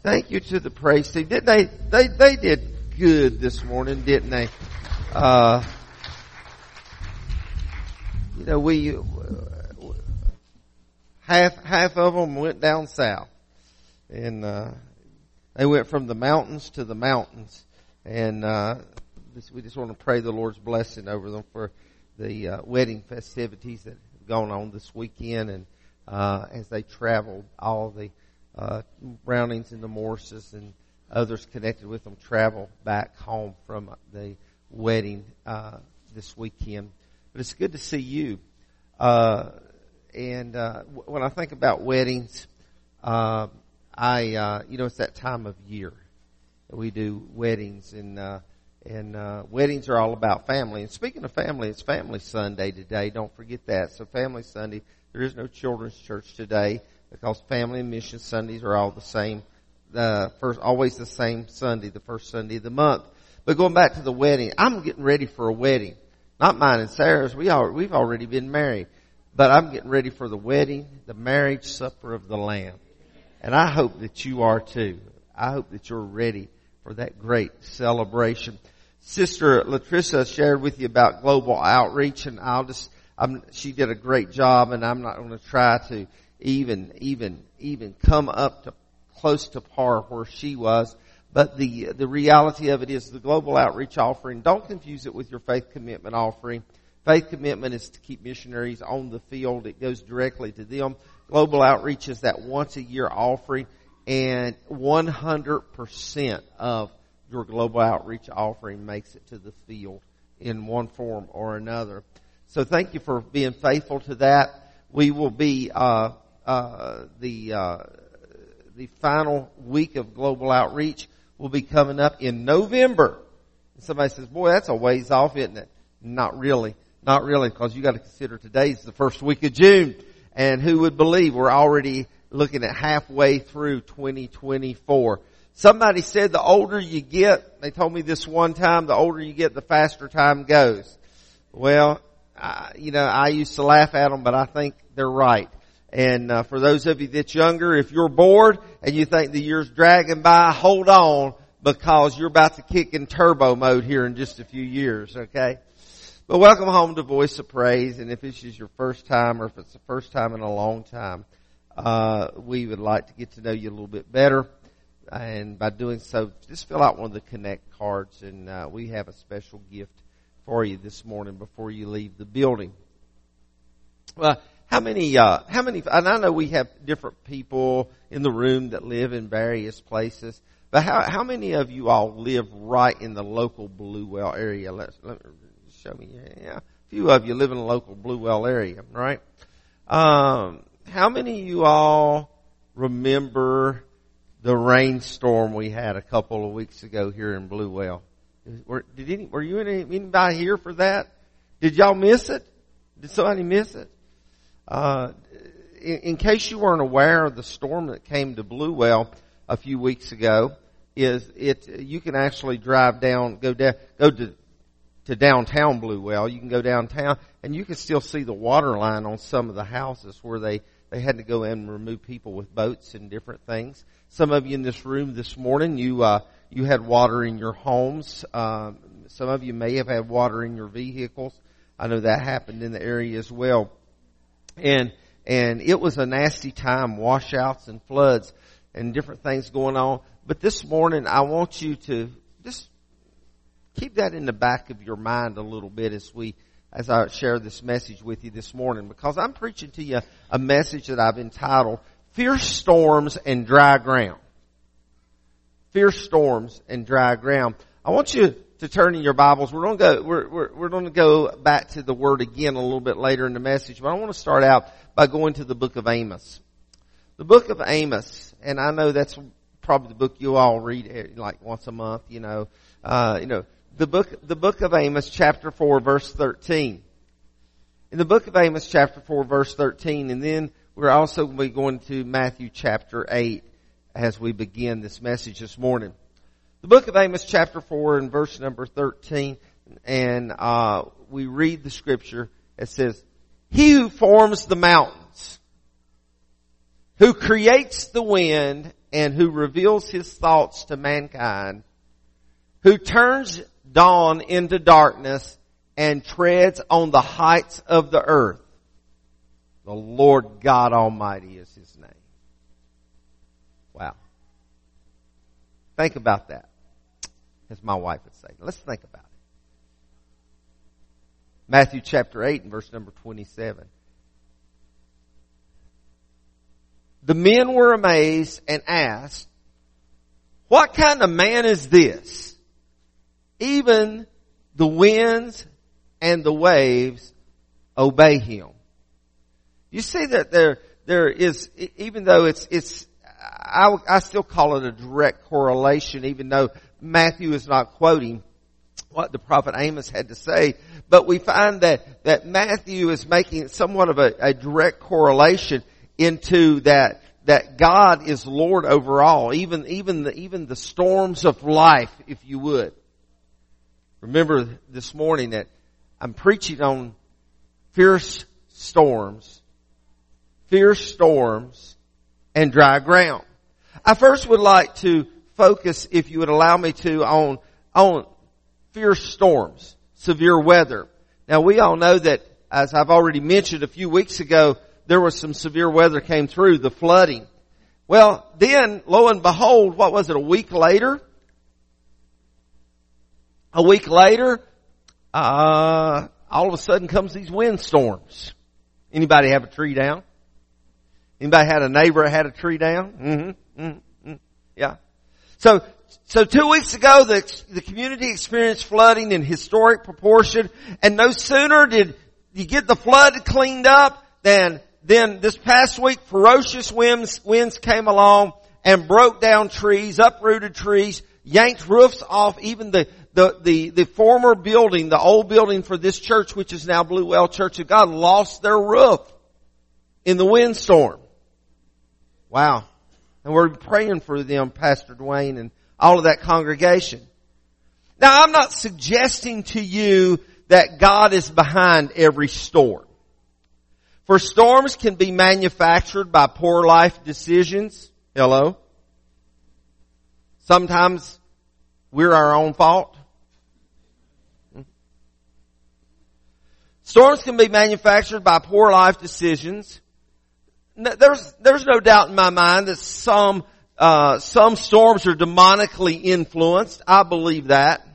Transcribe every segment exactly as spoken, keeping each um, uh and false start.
Thank you to the praise team. Didn't they, they, they did good this morning, didn't they? Uh, you know, we, half, half of them went down south. And, uh, they went from the mountains to the mountains. And, uh, this, we just want to pray the Lord's blessing over them for the, uh, wedding festivities that have gone on this weekend. And, uh, as they traveled, all the, Uh, Brownings and the Morses and others connected with them travel back home from the wedding, uh, this weekend. But it's good to see you. Uh, and, uh, w- when I think about weddings, uh, I, uh, you know, it's that time of year that we do weddings and, uh, and, uh, weddings are all about family. And speaking of family, it's Family Sunday today. Don't forget that. So Family Sunday, there is no children's church today, because Family and Mission Sundays are all the same, uh, first, always the same Sunday, the first Sunday of the month. But going back to the wedding, I'm getting ready for a wedding. Not mine and Sarah's. We all, we've already been married. But I'm getting ready for the wedding, the marriage supper of the Lamb. And I hope that you are too. I hope that you're ready for that great celebration. Sister Latricia shared with you about global outreach, and I'll just, I'm, she did a great job, and I'm not going to try to even, even, even come up to close to par where she was. But the, the reality of it is the global outreach offering, don't confuse it with your faith commitment offering. Faith commitment is to keep missionaries on the field. It goes directly to them. Global outreach is that once a year offering, and one hundred percent of your global outreach offering makes it to the field in one form or another. So thank you for being faithful to that. We will be, uh, Uh, the, uh, the final week of global outreach will be coming up in November. And somebody says, boy, that's a ways off, isn't it? Not really. Not really, because you got to consider today's the first week of June. And who would believe we're already looking at halfway through twenty twenty-four. Somebody said the older you get, they told me this one time, the older you get, the faster time goes. Well, I, you know, I used to laugh at them, but I think they're right. And uh, for those of you that's younger, if you're bored and you think the year's dragging by, hold on, because you're about to kick in turbo mode here in just a few years, okay? But welcome home to Voice of Praise. And if this is your first time, or if it's the first time in a long time, uh, we would like to get to know you a little bit better. And by doing so, just fill out one of the Connect cards, and uh, we have a special gift for you this morning before you leave the building. Well, How many, uh, how many, and I know we have different people in the room that live in various places, but how, how many of you all live right in the local Bluewell area? Let's, let me show me, yeah, a few of you live in the local Bluewell area, right? Um, how many of you all remember the rainstorm we had a couple of weeks ago here in Bluewell? Were, did any, were you any, anybody here for that? Did y'all miss it? Did somebody miss it? Uh, in, in case you weren't aware of the storm that came to Bluewell a few weeks ago, is it, you can actually drive down, go down, go to, to downtown Bluewell. You can go downtown and you can still see the water line on some of the houses where they, they had to go in and remove people with boats and different things. Some of you in this room this morning, you, uh, you had water in your homes. Um, some of you may have had water in your vehicles. I know that happened in the area as well. And, and it was a nasty time, washouts and floods and different things going on. But this morning, I want you to just keep that in the back of your mind a little bit as we, as I share this message with you this morning, because I'm preaching to you a message that I've entitled Fierce Storms and Dry Ground. Fierce Storms and Dry Ground. I want you to turn in your Bibles. We're going to go, we're, we're, we're going to go back to the Word again a little bit later in the message, but I want to start out by going to the book of Amos. The book of Amos, and I know that's probably the book you all read like once a month, you know, uh, you know, the book, the book of Amos chapter four verse thirteen. In the book of Amos chapter four verse thirteen, and then we're also going to be going to Matthew chapter eight as we begin this message this morning. The book of Amos chapter four and verse number thirteen, and uh we read the scripture. It says, He who forms the mountains, who creates the wind and who reveals his thoughts to mankind, who turns dawn into darkness and treads on the heights of the earth. The Lord God Almighty is his name. Wow. Think about that, as my wife would say. Let's think about it. Matthew chapter eight and verse number twenty-seven. The men were amazed and asked, what kind of man is this? Even the winds and the waves obey him. You see that there, there is, even though it's, it's, I, I still call it a direct correlation, even though Matthew is not quoting what the prophet Amos had to say, but we find that, that Matthew is making somewhat of a, a direct correlation into that, that God is Lord over all, even, even the, even the storms of life, if you would. Remember this morning that I'm preaching on fierce storms, fierce storms, and dry ground. I first would like to focus, if you would allow me to, on, on fierce storms, severe weather. Now we all know that, as I've already mentioned a few weeks ago, there was some severe weather came through, the flooding. Well, then, lo and behold, what was it, a week later? A week later, uh, all of a sudden comes these windstorms. Anybody have a tree down? Anybody had a neighbor that had a tree down? Mm-hmm. Mm-hmm. Yeah. So, so two weeks ago, the, the community experienced flooding in historic proportion, and no sooner did you get the flood cleaned up than Then this past week, ferocious winds, winds came along and broke down trees, uprooted trees, yanked roofs off. Even the, the, the, the former building, the old building for this church, which is now Blue Well Church of God, lost their roof in the windstorm. Wow. And we're praying for them, Pastor Dwayne and all of that congregation. Now, I'm not suggesting to you that God is behind every storm. For storms can be manufactured by poor life decisions. Hello? Sometimes we're our own fault. Storms can be manufactured by poor life decisions. There's, there's no doubt in my mind that some, uh, some storms are demonically influenced. I believe that.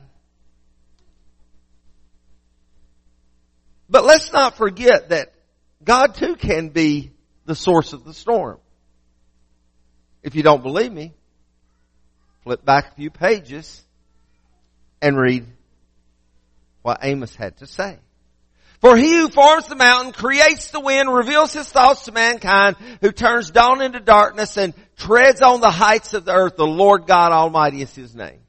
But let's not forget that God too can be the source of the storm. If you don't believe me, flip back a few pages and read what Amos had to say. For he who forms the mountain, creates the wind, reveals his thoughts to mankind, who turns dawn into darkness and treads on the heights of the earth, the Lord God Almighty is his name.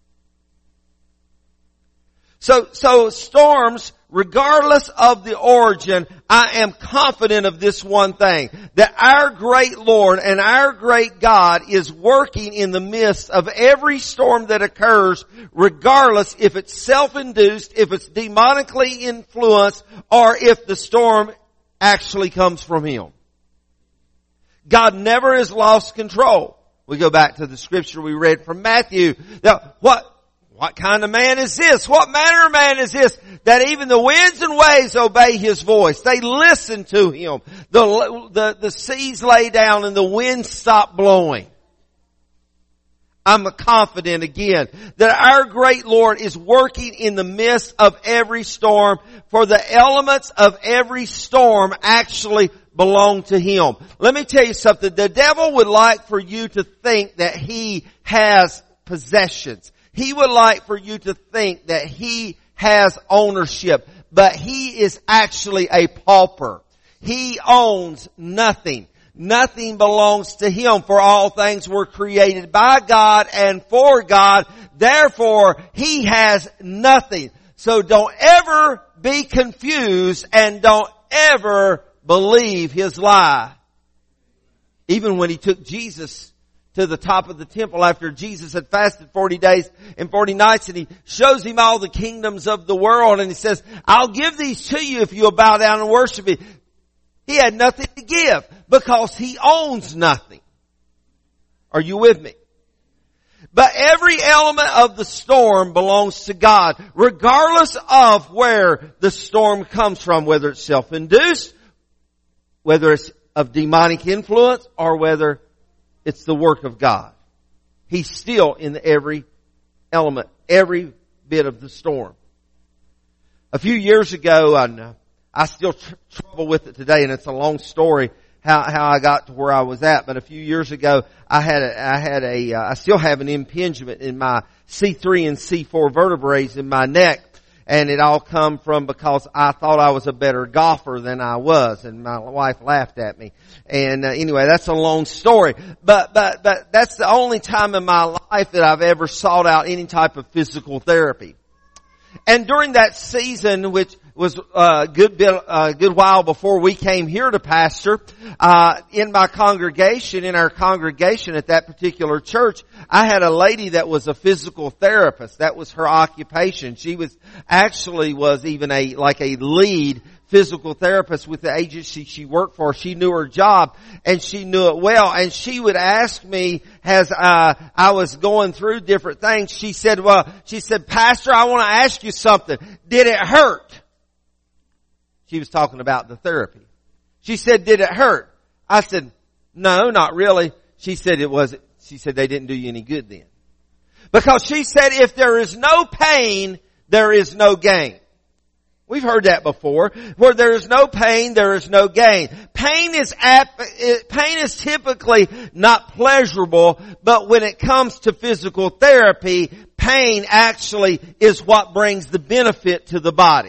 So, so storms, regardless of the origin, I am confident of this one thing, that our great Lord and our great God is working in the midst of every storm that occurs, regardless if it's self-induced, if it's demonically influenced, or if the storm actually comes from Him. God never has lost control. We go back to the scripture we read from Matthew. Now, what What kind of man is this? What manner of man is this? That even the winds and waves obey His voice. They listen to Him. The, the, the seas lay down and the winds stop blowing. I'm confident again that our great Lord is working in the midst of every storm, for the elements of every storm actually belong to Him. Let me tell you something. The devil would like for you to think that he has possessions. He would like for you to think that he has ownership, but he is actually a pauper. He owns nothing. Nothing belongs to him, for all things were created by God and for God. Therefore, he has nothing. So don't ever be confused and don't ever believe his lie. Even when he took Jesus to the top of the temple after Jesus had fasted forty days and forty nights, and he shows him all the kingdoms of the world, and he says, I'll give these to you if you'll bow down and worship me. He had nothing to give because he owns nothing. Are you with me? But every element of the storm belongs to God, regardless of where the storm comes from, whether it's self-induced, whether it's of demonic influence, or whether it's the work of God. He's still in every element, every bit of the storm. A few years ago, and I still tr- trouble with it today, and it's a long story how how I got to where I was at. But a few years ago, I had a, I had a uh, I still have an impingement in my C three and C four vertebrae in my neck, and it all come from because I thought I was a better golfer than I was, and my wife laughed at me. And uh, anyway, that's a long story. But but but that's the only time in my life that I've ever sought out any type of physical therapy. And during that season, which was a good bit, a good while before we came here to pastor, uh, in my congregation, in our congregation at that particular church, I had a lady that was a physical therapist. That was her occupation. She was actually was even a like a lead physical therapist with the agency she worked for. She knew her job and she knew it well. And she would ask me as uh, I was going through different things. She said, "Well," she said, "Pastor, I want to ask you something. Did it hurt?" She was talking about the therapy. She said, "Did it hurt?" I said, "No, not really." She said, "It was." She said, "They didn't do you any good then," because she said, "If there is no pain, there is no gain." We've heard that before. Where there is no pain, there is no gain. Pain is ap- pain is typically not pleasurable, but when it comes to physical therapy, pain actually is what brings the benefit to the body.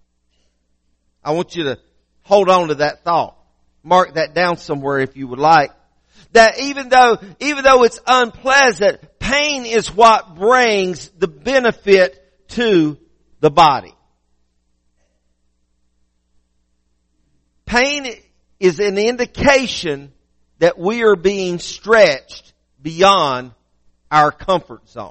I want you to hold on to that thought. Mark that down somewhere if you would like. That even though, even though it's unpleasant, pain is what brings the benefit to the body. Pain is an indication that we are being stretched beyond our comfort zone.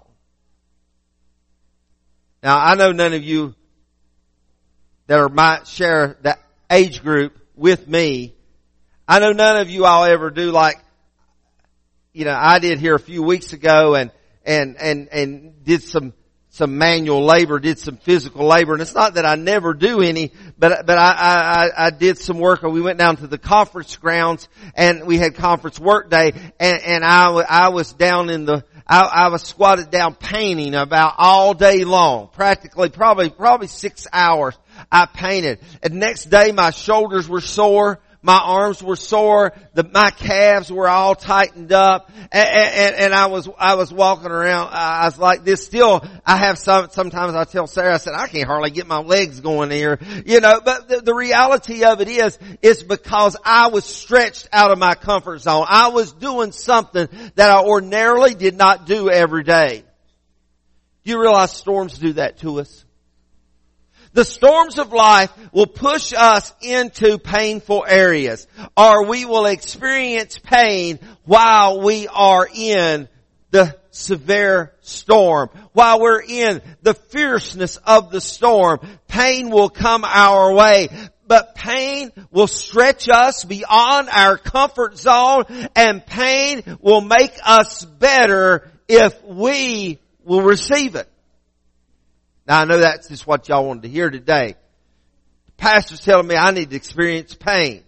Now, I know none of you that are might share that age group with me. I know none of you all ever do like, you know, I did here a few weeks ago and, and, and, and did some some manual labor, did some physical labor. And it's not that I never do any, but, but I, I, I did some work. We went down to the conference grounds and we had conference work day and, and I, I was down in the, I, I was squatted down painting about all day long, practically probably, probably six hours. I painted. And next day my shoulders were sore. My arms were sore. The, my calves were all tightened up. And, and, and I was, I was walking around. I was like this still. I have some, sometimes I tell Sarah, I said, I can't hardly get my legs going here. You know, but the, the reality of it is, is because I was stretched out of my comfort zone. I was doing something that I ordinarily did not do every day. Do you realize storms do that to us? The storms of life will push us into painful areas, or we will experience pain while we are in the severe storm. While we're in the fierceness of the storm, pain will come our way. But pain will stretch us beyond our comfort zone, and pain will make us better if we will receive it. Now I know that's just what y'all wanted to hear today. The pastor's telling me I need to experience pain.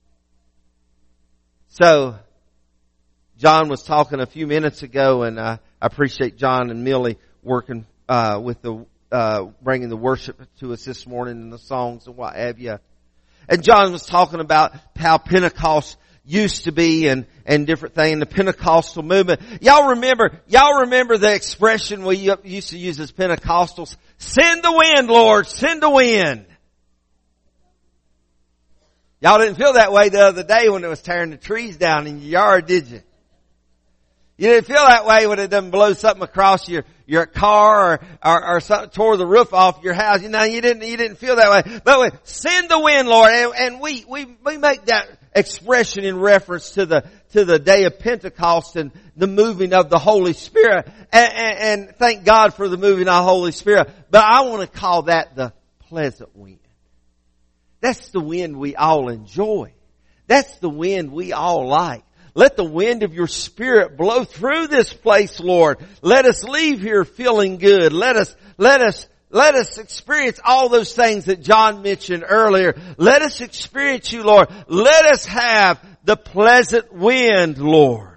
So, John was talking a few minutes ago, and uh, I appreciate John and Millie working uh, with the uh, bringing the worship to us this morning and the songs and what have you. And John was talking about how Pentecost used to be and, and different things, the Pentecostal movement. Y'all remember, y'all remember the expression we used to use as Pentecostals? Send the wind, Lord, send the wind. Y'all didn't feel that way the other day when it was tearing the trees down in your yard, did you? You didn't feel that way when it done blow something across your, your car or, or, or something tore the roof off your house. You know, you didn't, you didn't feel that way. But we, send the wind, Lord. And, and we, we, we make that expression in reference to the, to the day of Pentecost and the moving of the Holy Spirit. And, and, and thank God for the moving of the Holy Spirit. But I want to call that the pleasant wind. That's the wind we all enjoy. That's the wind we all like. Let the wind of your Spirit blow through this place, Lord. Let us leave here feeling good. Let us, let us, let us experience all those things that John mentioned earlier. Let us experience you, Lord. Let us have the pleasant wind, Lord.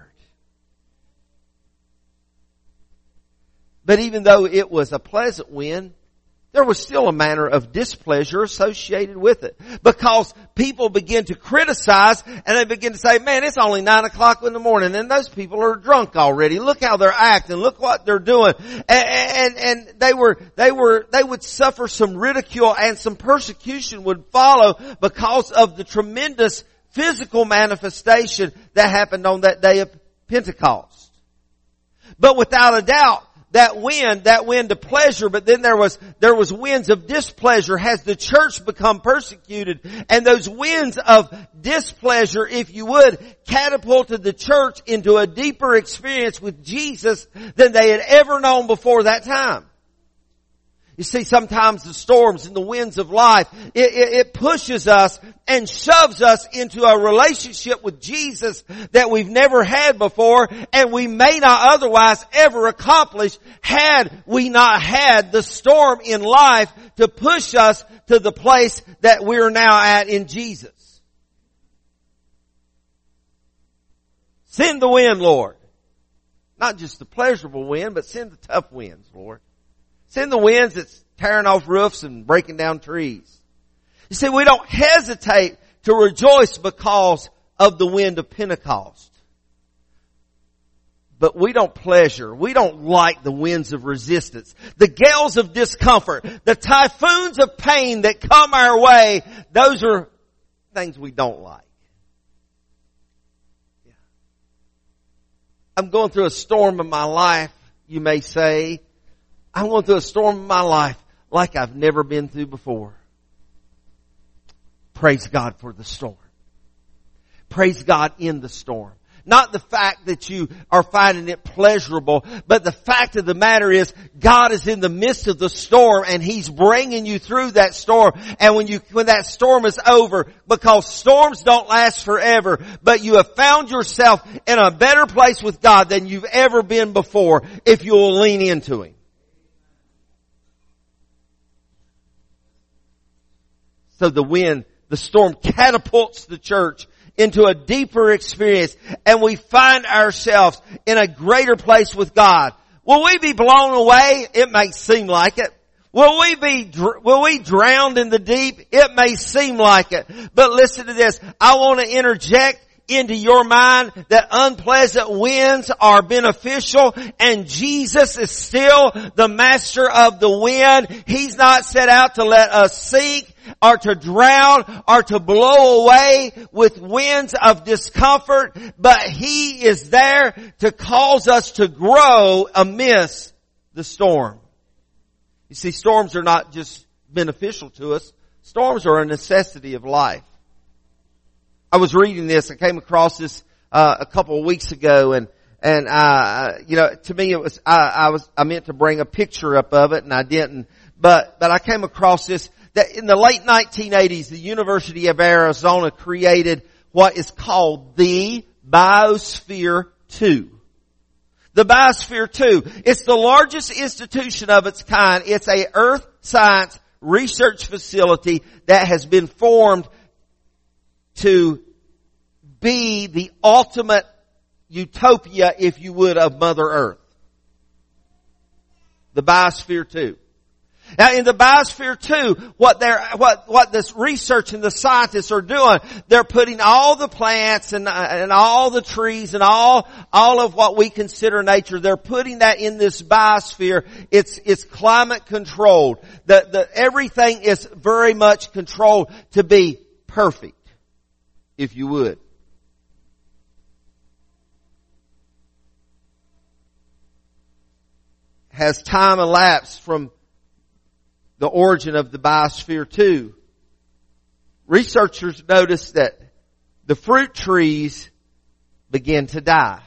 But even though it was a pleasant wind, there was still a manner of displeasure associated with it. Because people begin to criticize and they begin to say, man, it's only nine o'clock in the morning and those people are drunk already. Look how they're acting. Look what they're doing. And, and, and they were, they were, they would suffer some ridicule and some persecution would follow because of the tremendous physical manifestation that happened on that day of Pentecost. But without a doubt, that wind, that wind of pleasure, but then there was, there was winds of displeasure. Has the church become persecuted? And those winds of displeasure, if you would, catapulted the church into a deeper experience with Jesus than they had ever known before that time. You see, sometimes the storms and the winds of life, it, it, it pushes us and shoves us into a relationship with Jesus that we've never had before and we may not otherwise ever accomplish had we not had the storm in life to push us to the place that we're now at in Jesus. Send the wind, Lord. Not just the pleasurable wind, but send the tough winds, Lord. Send the winds that's tearing off roofs and breaking down trees. You see, we don't hesitate to rejoice because of the wind of Pentecost. But we don't pleasure. We don't like the winds of resistance. The gales of discomfort. The typhoons of pain that come our way. Those are things we don't like. Yeah. I'm going through a storm in my life, you may say. I'm going through a storm in my life like I've never been through before. Praise God for the storm. Praise God in the storm. Not the fact that you are finding it pleasurable, but the fact of the matter is God is in the midst of the storm and He's bringing you through that storm. And when you, when that storm is over, because storms don't last forever, but you have found yourself in a better place with God than you've ever been before if you will lean into Him. So the wind, the storm catapults the church into a deeper experience and we find ourselves in a greater place with God. Will we be blown away? It may seem like it. Will we be, will we drown in the deep? It may seem like it. But listen to this. I want to interject into your mind that unpleasant winds are beneficial and Jesus is still the master of the wind. He's not set out to let us sink or to drown or to blow away with winds of discomfort, but He is there to cause us to grow amidst the storm. You see, storms are not just beneficial to us. Storms are a necessity of life. I was reading this. I came across this uh, a couple of weeks ago, and and uh, you know, to me it was I, I was I meant to bring a picture up of it, and I didn't. But but I came across this that in the late nineteen eighties, the University of Arizona created what is called the Biosphere two. The Biosphere two. It's the largest institution of its kind. It's a earth science research facility that has been formed to be the ultimate utopia, if you would, of Mother Earth. The Biosphere two. Now in the Biosphere two, what they're, what, what this research and the scientists are doing, they're putting all the plants and, and all the trees and all, all of what we consider nature, they're putting that in this biosphere. It's, it's climate controlled. The, the, everything is very much controlled to be perfect, if you would. Has time elapsed from the origin of the Biosphere two, researchers noticed that the fruit trees began to die.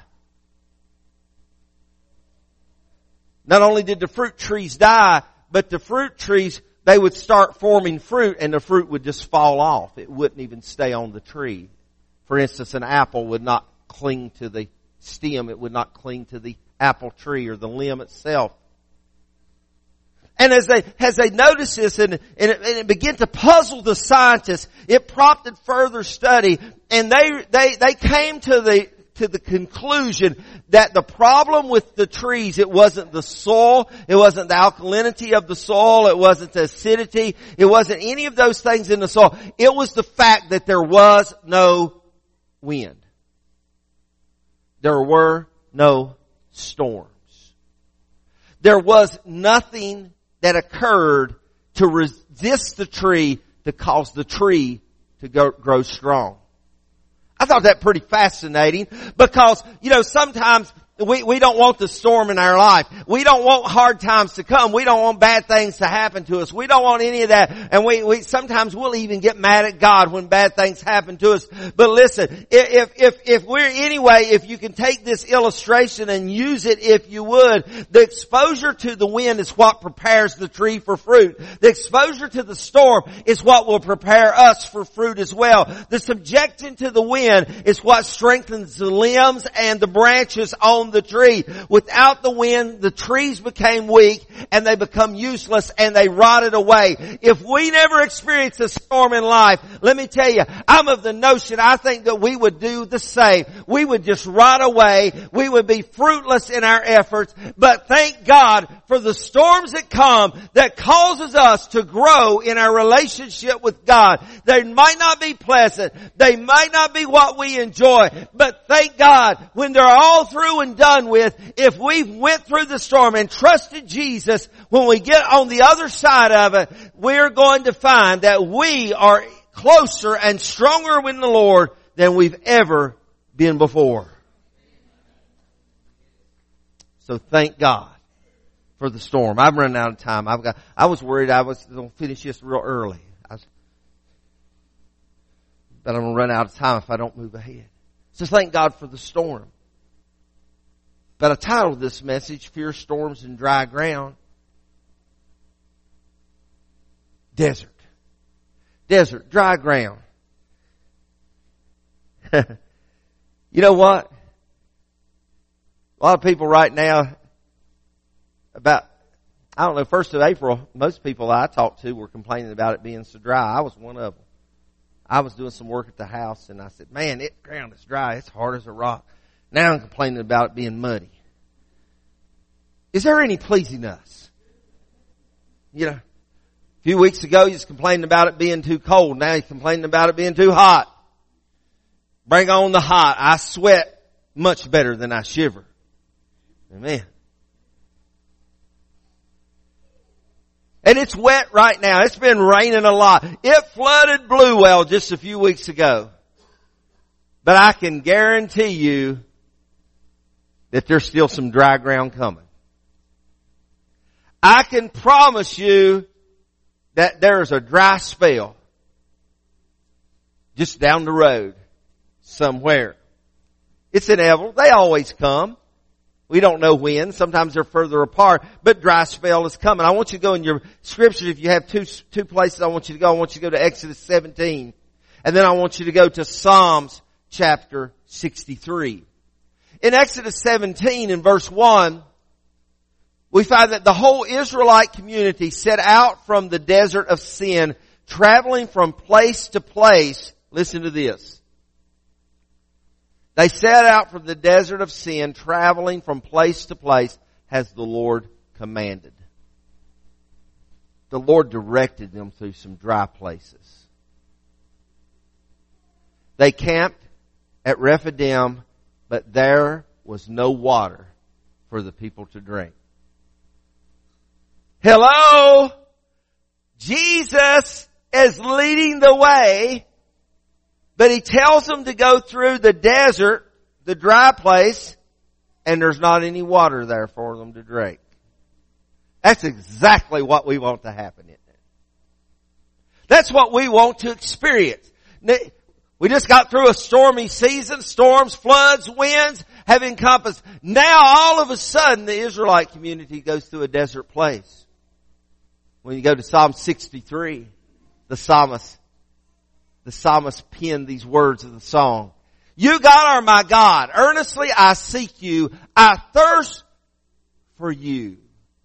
Not only did the fruit trees die, but the fruit trees, they would start forming fruit and the fruit would just fall off. It wouldn't even stay on the tree. For instance, an apple would not cling to the stem. It would not cling to the apple tree or the limb itself. And as they, as they noticed this and, and, it, and it began to puzzle the scientists, it prompted further study. And they, they, they came to the, to the conclusion that the problem with the trees, it wasn't the soil, it wasn't the alkalinity of the soil, it wasn't the acidity, it wasn't any of those things in the soil. It was the fact that there was no wind. There were no storms. There was nothing that occurred to resist the tree to cause the tree to go, grow strong. I thought that pretty fascinating because, you know, sometimes we, we don't want the storm in our life. We don't want hard times to come. We don't want bad things to happen to us. We don't want any of that. And we, we sometimes we'll even get mad at God when bad things happen to us. But listen, if, if, if we're anyway, if you can take this illustration and use it if you would, the exposure to the wind is what prepares the tree for fruit. The exposure to the storm is what will prepare us for fruit as well. The subjection to the wind is what strengthens the limbs and the branches on the tree. Without the wind, the trees became weak and they become useless and they rotted away. If we never experience a storm in life, let me tell you, I'm of the notion, I think that we would do the same. We would just rot away. We would be fruitless in our efforts. But thank God for the storms that come that causes us to grow in our relationship with God. They might not be pleasant. They might not be what we enjoy. But thank God when they're all through and done with, if we went through the storm and trusted Jesus, when we get on the other side of it, we're going to find that we are closer and stronger in the Lord than we've ever been before. So thank God for the storm. I'm running out of time. I've got, I was worried I was going to finish this real early. I was, but I'm going to run out of time if I don't move ahead. So thank God for the storm. But I titled this message, Fear Storms and Dry Ground. Desert. Desert, dry ground. You know what? A lot of people right now, about, I don't know, first of April, most people I talked to were complaining about it being so dry. I was one of them. I was doing some work at the house and I said, man, it ground is dry. It's hard as a rock. Now I'm complaining about it being muddy. Is there any pleasing us? You know, a few weeks ago you was complaining about it being too cold. Now you're complaining about it being too hot. Bring on the hot. I sweat much better than I shiver. Amen. And it's wet right now. It's been raining a lot. It flooded Bluewell just a few weeks ago. But I can guarantee you that there's still some dry ground coming. I can promise you that there's a dry spell just down the road somewhere. It's inevitable. They always come. We don't know when. Sometimes they're further apart, but dry spell is coming. I want you to go in your scriptures. If you have two, two places I want you to go, I want you to go to Exodus seventeen. And then I want you to go to Psalms chapter sixty-three. In Exodus seventeen in verse one, we find that the whole Israelite community set out from the desert of sin, traveling from place to place. Listen to this. They set out from the desert of sin, traveling from place to place as the Lord commanded. The Lord directed them through some dry places. They camped at Rephidim, but there was no water for the people to drink. Hello? Jesus is leading the way, but He tells them to go through the desert, the dry place, and there's not any water there for them to drink. That's exactly what we want to happen, isn't it? That's what we want to experience. We just got through a stormy season. Storms, floods, winds have encompassed. Now all of a sudden the Israelite community goes through a desert place. When you go to Psalm sixty-three, the psalmist, the psalmist penned these words of the song. You, God, are my God. Earnestly I seek you. I thirst for you.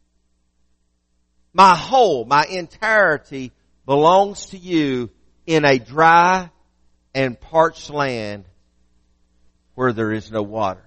My whole, my entirety belongs to you in a dry and parched land where there is no water.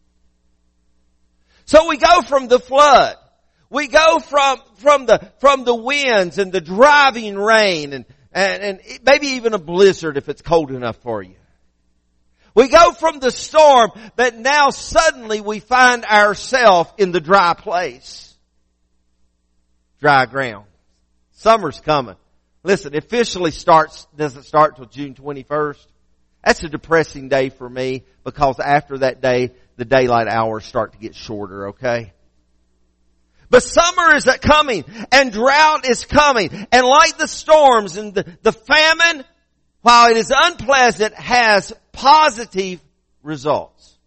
So we go from the flood. We go from, from the, from the winds and the driving rain and, and, and maybe even a blizzard if it's cold enough for you. We go from the storm, but now suddenly we find ourselves in the dry place. Dry ground. Summer's coming. Listen, it officially starts, doesn't start till June twenty-first. That's a depressing day for me because after that day, the daylight hours start to get shorter, okay? But summer is coming and drought is coming. And like the storms and the, the famine, while it is unpleasant, has positive results.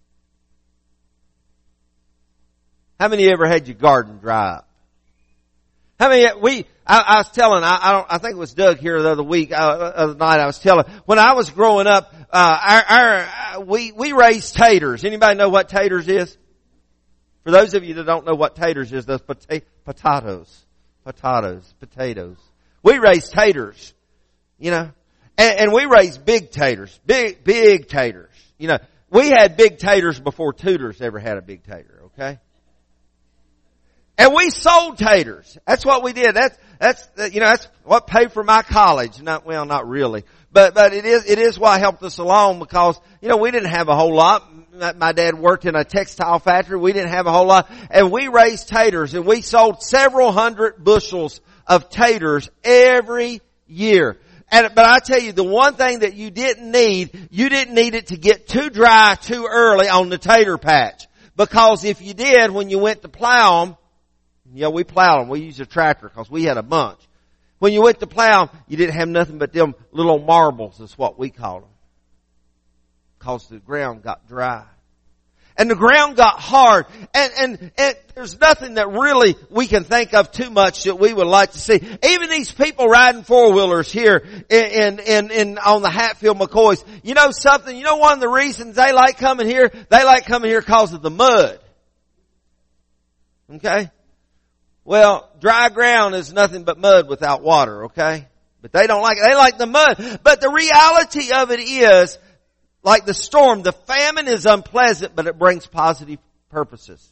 How many of you ever had your garden dry up? How many, we, I, I was telling, I, I don't, I think it was Doug here the other week, uh, other night I was telling, when I was growing up, uh, our, our, uh, we, we raised taters. Anybody know what taters is? For those of you that don't know what taters is, those pota- potatoes, potatoes, potatoes. We raised taters, you know, and, and we raised big taters, big, big taters. You know, we had big taters before Tudors ever had a big tater, okay? And we sold taters. That's what we did. That's, that's, you know, that's what paid for my college. Not, well, not really. But, but it is, it is what helped us along because, you know, we didn't have a whole lot. My dad worked in a textile factory. We didn't have a whole lot. And we raised taters and we sold several hundred bushels of taters every year. And, but I tell you, the one thing that you didn't need, you didn't need it to get too dry too early on the tater patch. Because if you did, when you went to plow them, yeah, we plowed them. We used a tractor because we had a bunch. When you went to plow them, you didn't have nothing but them little marbles is what we called them. Because the ground got dry. And the ground got hard. And, and, and there's nothing that really we can think of too much that we would like to see. Even these people riding four-wheelers here in, in, in, on the Hatfield McCoys. You know something? You know one of the reasons they like coming here? They like coming here because of the mud. Okay? Well, dry ground is nothing but mud without water, okay? But they don't like it. They like the mud. But the reality of it is, like the storm, the famine is unpleasant, but it brings positive purposes.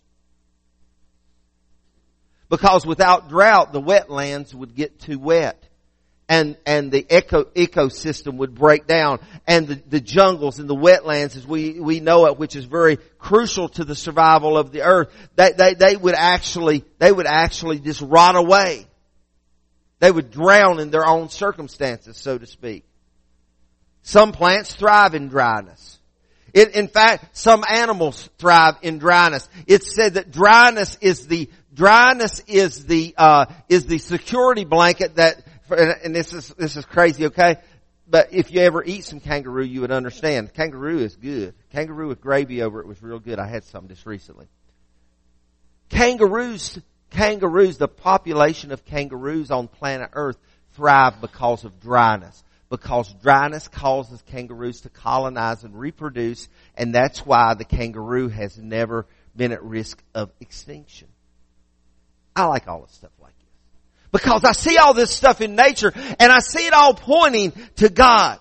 Because without drought, the wetlands would get too wet. And, and the eco, ecosystem would break down. And the, the jungles and the wetlands as we, we know it, which is very crucial to the survival of the earth, they, they, they would actually, they would actually just rot away. They would drown in their own circumstances, so to speak. Some plants thrive in dryness. It, in fact, some animals thrive in dryness. It's said that dryness is the, dryness is the, uh, is the security blanket that, and this is, this is crazy, okay? But if you ever eat some kangaroo, you would understand. Kangaroo is good. Kangaroo with gravy over it was real good. I had some just recently. Kangaroos, kangaroos, the population of kangaroos on planet Earth thrive because of dryness. Because dryness causes kangaroos to colonize and reproduce, and that's why the kangaroo has never been at risk of extinction. I like all this stuff like this. Because I see all this stuff in nature, and I see it all pointing to God.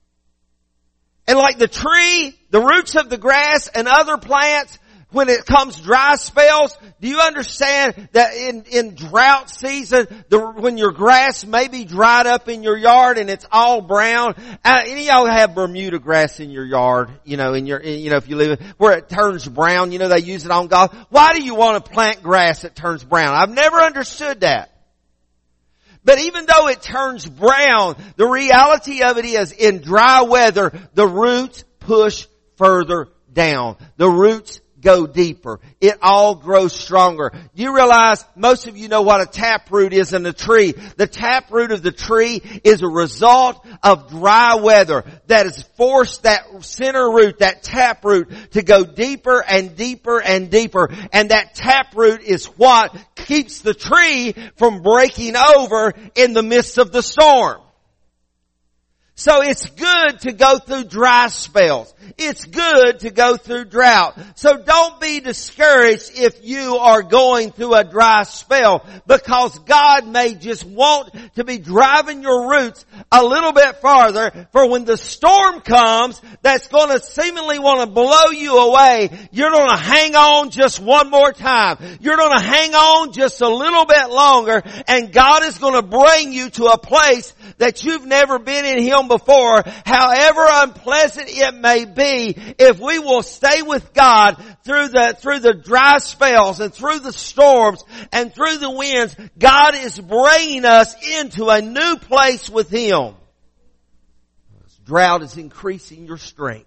And like the tree, the roots of the grass and other plants, when it comes dry spells, do you understand that in, in drought season, the, when your grass may be dried up in your yard and it's all brown, uh, any of y'all have Bermuda grass in your yard, you know, in your, in, you know, if you live, where it turns brown, you know, they use it on golf. Why do you want to plant grass that turns brown? I've never understood that. But even though it turns brown, the reality of it is in dry weather, the roots push further down. The roots go deeper. It all grows stronger. Do you realize most of you know what a taproot is in a tree? The taproot of the tree is a result of dry weather that has forced that center root, that taproot, to go deeper and deeper and deeper. And that taproot is what keeps the tree from breaking over in the midst of the storm. So it's good to go through dry spells. It's good to go through drought. So don't be discouraged if you are going through a dry spell, because God may just want to be driving your roots a little bit farther, for when the storm comes that's going to seemingly want to blow you away, you're going to hang on just one more time. You're going to hang on just a little bit longer, and God is going to bring you to a place that you've never been in Him before. However unpleasant it may be, if we will stay with God through the, through the dry spells and through the storms and through the winds, God is bringing us into a new place with Him. This drought is increasing your strength.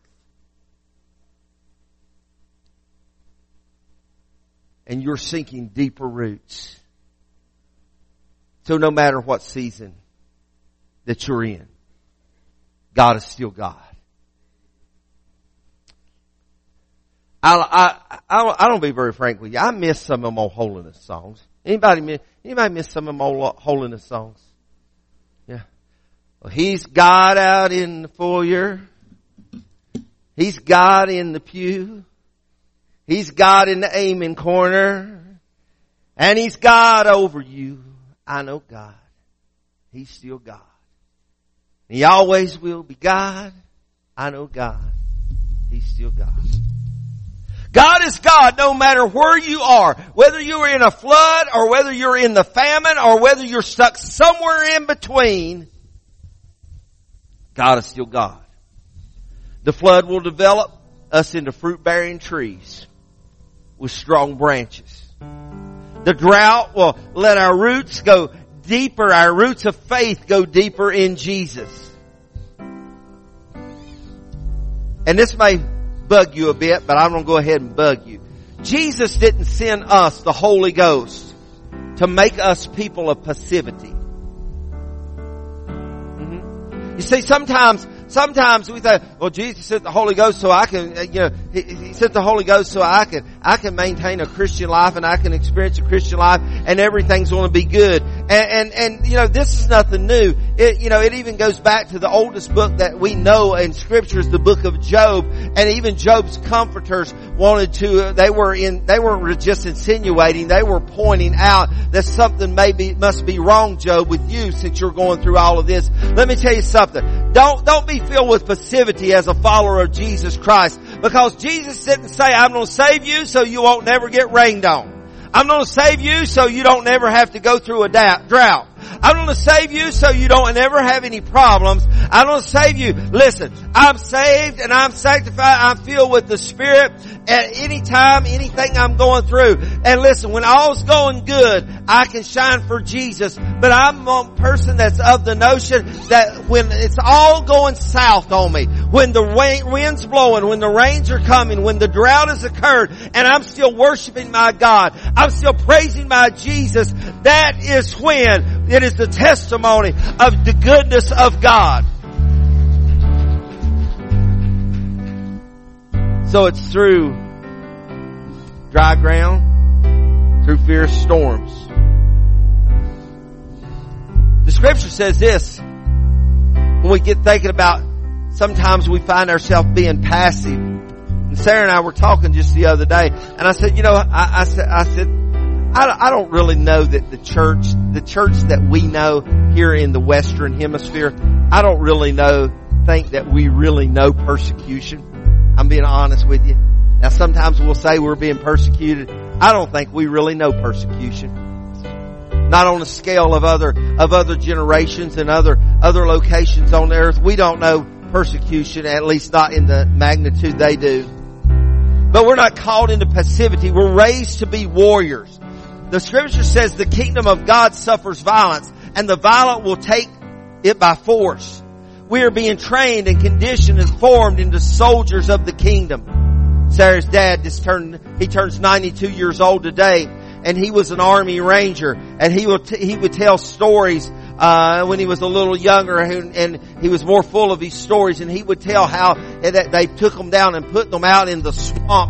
And you're sinking deeper roots. So no matter what season that you're in, God is still God. I, I, I, I don't be very frank with you. I miss some of them old holiness songs. Anybody miss, anybody miss some of them old holiness songs? Yeah. Well, He's God out in the foyer. He's God in the pew. He's God in the amen corner. And He's God over you. I know God. He's still God. He always will be God. I know God. He's still God. God is God no matter where you are. Whether you're in a flood or whether you're in the famine or whether you're stuck somewhere in between, God is still God. The flood will develop us into fruit-bearing trees with strong branches. The drought will let our roots go deeper, our roots of faith go deeper in Jesus. And this may bug you a bit, but I'm going to go ahead and bug you. Jesus didn't send us the Holy Ghost to make us people of passivity. Mm-hmm. You see, sometimes, sometimes we think, well, Jesus sent the Holy Ghost so I can, you know, He, he sent the Holy Ghost so I can, I can maintain a Christian life and I can experience a Christian life and everything's going to be good. And, and, and, you know, this is nothing new. It, you know, it even goes back to the oldest book that we know in Scripture is the book of Job. And even Job's comforters wanted to, they were in, they weren't just insinuating, they were pointing out that something maybe must be wrong, Job, with you since you're going through all of this. Let me tell you something. Don't, don't be filled with passivity as a follower of Jesus Christ, because Jesus didn't say, I'm going to save you so you won't never get rained on. I'm going to save you so you don't never have to go through a drought. I'm going to save you so you don't ever have any problems. I'm going to save you. Listen, I'm saved and I'm sanctified. I'm filled with the Spirit at any time, anything I'm going through. And listen, when all's going good, I can shine for Jesus. But I'm a person that's of the notion that when it's all going south on me, when the wind's blowing, when the rains are coming, when the drought has occurred, and I'm still worshiping my God, I'm still praising my Jesus, that is when it is the testimony of the goodness of God. So it's through dry ground, through fierce storms. The Scripture says this, when we get thinking about sometimes we find ourselves being passive. And Sarah and I were talking just the other day, and I said, you know, I, I said, I said, I don't really know that the church, the church that we know here in the Western Hemisphere, I don't really know, think that we really know persecution. I'm being honest with you. Now sometimes we'll say we're being persecuted. I don't think we really know persecution. Not on the scale of other, of other generations and other, other locations on the earth. We don't know persecution, at least not in the magnitude they do. But we're not called into passivity. We're raised to be warriors. The Scripture says the kingdom of God suffers violence, and the violent will take it by force. We are being trained and conditioned and formed into soldiers of the kingdom. Sarah's dad just turned, he turns ninety-two years old today, and he was an Army Ranger, and he would, t- he would tell stories, uh, when he was a little younger, and, and he was more full of these stories, and he would tell how that they took them down and put them out in the swamps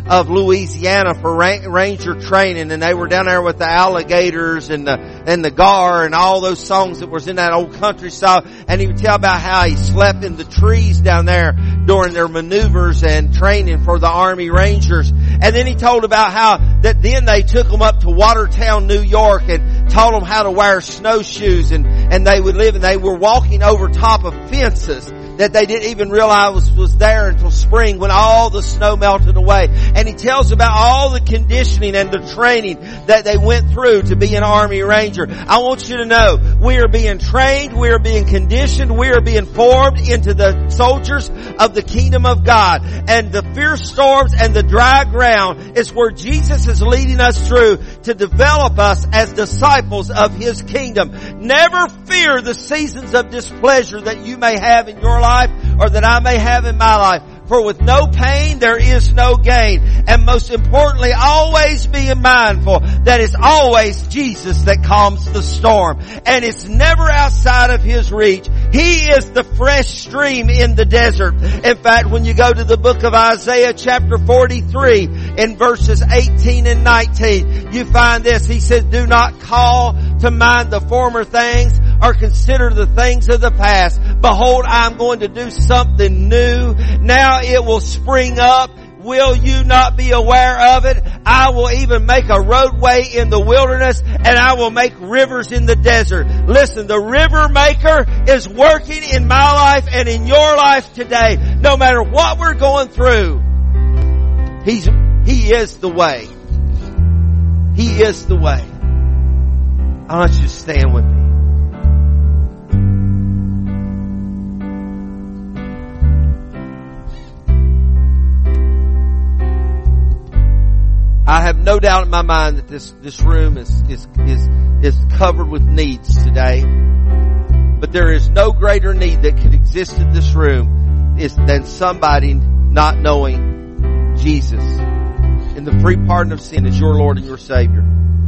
of Louisiana for ranger training, and they were down there with the alligators and the and the gar and all those songs that was in that old country style. And he would tell about how he slept in the trees down there during their maneuvers and training for the Army Rangers. And then he told about how that then they took them up to Watertown, New York, and taught them how to wear snowshoes, and and they would live, and they were walking over top of fences that they didn't even realize was, was there until spring when all the snow melted away. And he tells about all the conditioning and the training that they went through to be an Army Ranger. I want you to know, we are being trained, we are being conditioned, we are being formed into the soldiers of the kingdom of God. And the fierce storms and the dry ground is where Jesus is leading us through to develop us as disciples of His kingdom. Never fear the seasons of displeasure that you may have in your life. life or that I may have in my life. For with no pain there is no gain. And most importantly, always being mindful that it's always Jesus that calms the storm. And it's never outside of His reach. He is the fresh stream in the desert. In fact, when you go to the book of Isaiah chapter forty-three in verses eighteen and nineteen, you find this. He says, do not call to mind the former things or consider the things of the past. Behold, I'm going to do something new. Now it will spring up. Will you not be aware of it? I will even make a roadway in the wilderness, and I will make rivers in the desert. Listen, the river maker is working in my life and in your life today. No matter what we're going through, He's, He is the way. He is the way. I want you to stand with me. I have no doubt in my mind that this, this room is, is, is, is covered with needs today. But there is no greater need that could exist in this room is, than somebody not knowing Jesus and the free pardon of sin as your Lord and your Savior.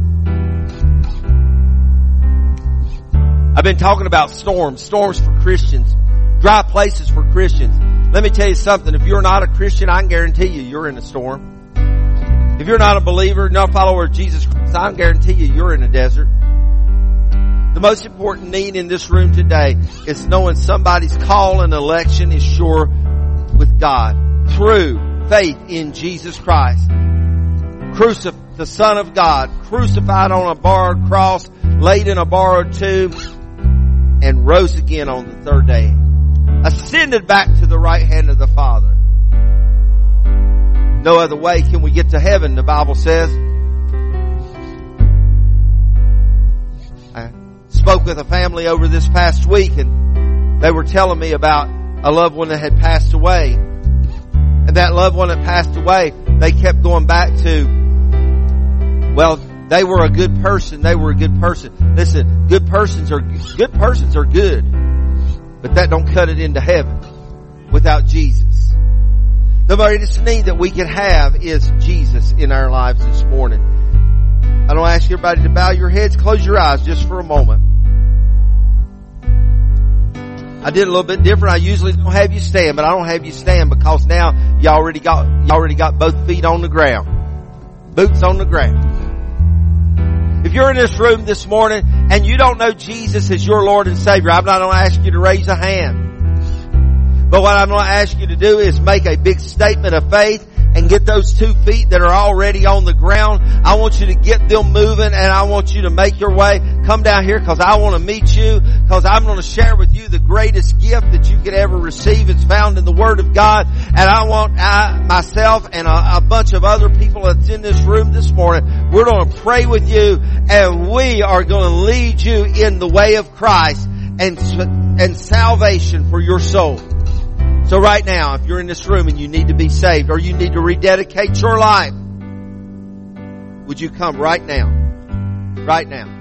I've been talking about storms, storms for Christians, dry places for Christians. Let me tell you something. If you're not a Christian, I can guarantee you, you're in a storm. If you're not a believer, not a follower of Jesus Christ, I guarantee you, you're in a desert. The most important need in this room today is knowing somebody's call and election is sure with God through faith in Jesus Christ. Crucif- the Son of God, crucified on a borrowed cross, laid in a borrowed tomb, and rose again on the third day. Ascended back to the right hand of the Father. No other way can we get to heaven, the Bible says. I spoke with a family over this past week, and they were telling me about a loved one that had passed away. And that loved one that passed away, they kept going back to, well, they were a good person. They were a good person. Listen, good persons are good persons are good, but that don't cut it into heaven without Jesus. The greatest need that we can have is Jesus in our lives this morning. I don't ask everybody to bow your heads, close your eyes just for a moment. I did a little bit different. I usually don't have you stand, but I don't have you stand because now you already got you already got both feet on the ground, boots on the ground. If you're in this room this morning and you don't know Jesus as your Lord and Savior, I'm not going to ask you to raise a hand. But what I'm going to ask you to do is make a big statement of faith and get those two feet that are already on the ground. I want you to get them moving, and I want you to make your way. Come down here because I want to meet you, because I'm going to share with you the greatest gift that you could ever receive. It's found in the Word of God. And I want I, myself and a, a bunch of other people that's in this room this morning, we're going to pray with you, and we are going to lead you in the way of Christ and, and salvation for your soul. So right now, if you're in this room and you need to be saved or you need to rededicate your life, would you come right now? Right now.